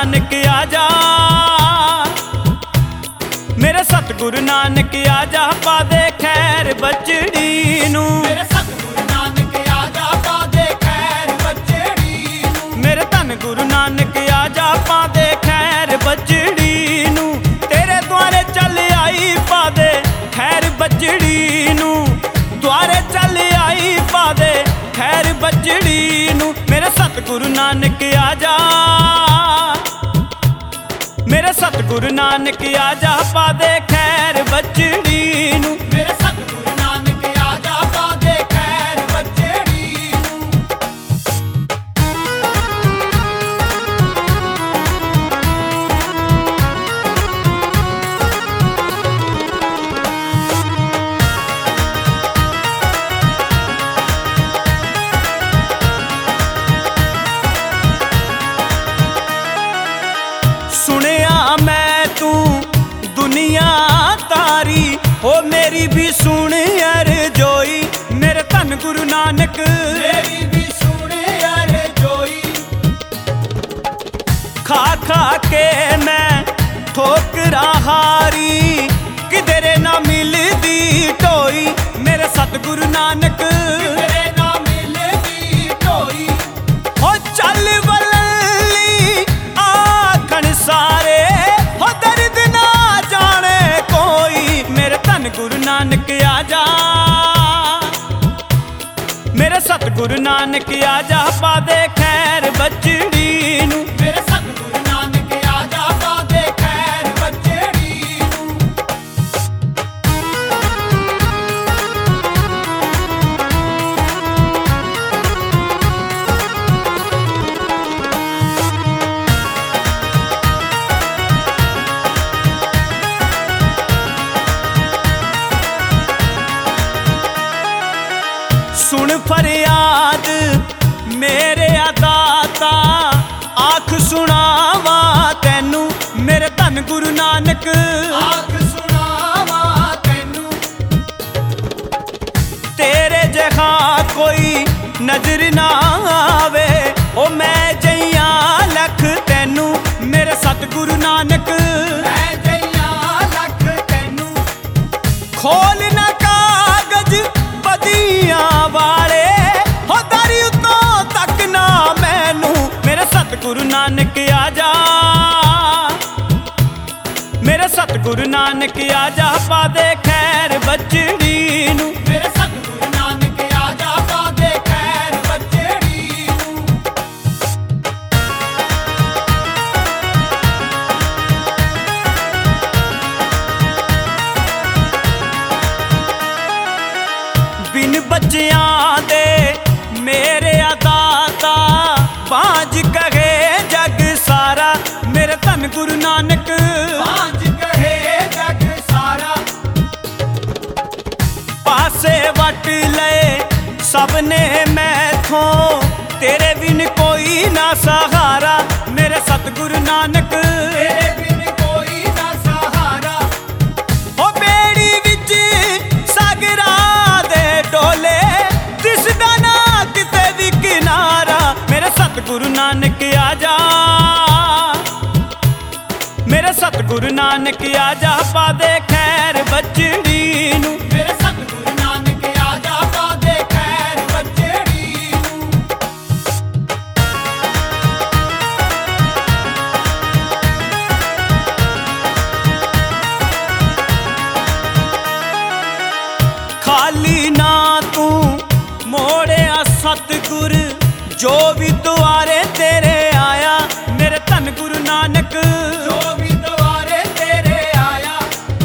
नानक आजा, मेरे सतगुरु नानक आजा, पा दे खैर बचड़ी नूं। मेरे सतगुरु नानक आजा, पा दे खैर बचड़ी नूं। मेरे धन गुरु नानक आजा, पा दे खैर बचड़ी नूं। तेरे द्वारे चल आई, पा दे खैर बचड़ी नूं। द्वारे चल आई, पा दे खैर बचड़ी नूं। मेरे सतगुरु नानक आजा, मेरे सतगुरु नानक आजा, पा दे खैर बचड़ी नूं। मेरे सतगुरु नानक आजा, पा दे खैर बचड़ी नूं। सुनिया मैं तू दुनिया तारी, हो मेरी भी सुन अर्जोई। मेरे धन गुरु नानक, मेरी भी सुने अरे जोई। खा खा के मैं ठोकरा हारी, किधरे ना मिलदी टोई। मेरे सतगुरु नानक, तेरे ना मिलदी टोई। हो चल बल्ली आखण सारे, हो दर्द ना जाने कोई। मेरे धन गुरु नानक आजा, मेरे सतगुरु नानक आजा, पा दे खैर बचड़ी नूं। मेरे सतगुरु नानक आजा, पा दे खैर बचड़ी नूं। सुन फरियाद मेरे दाता, आख सुनावा तैनू। मेरे धन गुरु नानक, आख सुनावा तैनू। तेरे जहा कोई नजर ना आवे, ओ मैं जइया लख तैनू। मेरे सतगुरु नानक, मैं जइया लख तैनू। खोल ना कागज बदियां वाले, हो दरी उतों तक ना मैनू। मेरे सतगुरु नानक आजा, मेरे सतगुरु नानक आजा, पा दे खैर बचड़ी नूं। मेरे सतगुरु नानक आजा, पा दे खैर बचड़ी नूं। बिन बच्चियां दे मेरे दाता, बांझ कहे जग सारा। मेरे धन गुरु नानक, बांझ कहे जग सारा। पासे वट ले सबने मैथों, तेरे बिन कोई ना सहारा। मेरे सतगुरु नानक, तेरे बिन कोई ना सहारा। हो बेड़ी विच सागरा दे डोले, दिसदा ना किते दी किनारा। मेरे सतगुरु नानक आजा, मेरे सतगुरु नानक आजा, पा दे खैर बचड़ी नूं। मेरे सतगुरु नानक आजा, पा दे खैर बचड़ी नूं। खाली ना तू मोड़िया सतगुर, जो भी द्वारे तेरे आया। मेरे धन गुरु नानक, जो भी द्वारे तेरे आया।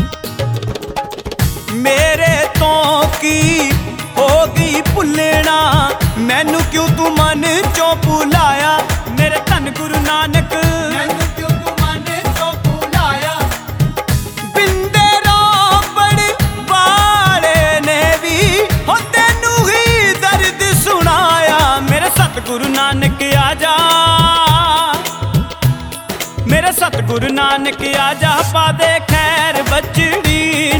मेरे तो की होगी भुलना, मैनू क्यों तू मन चों भुलाया। मेरे धन गुरु नानक, मैनू क्यों तू मन चों भुलाया। बिंदे रोपड़ वाले ने भी, हो तेनू ही दर्द सुनाया। मेरे सतगुरु नानक आजा, मेरे सतगुरु नानक आजा, पा दे खैर बचड़ी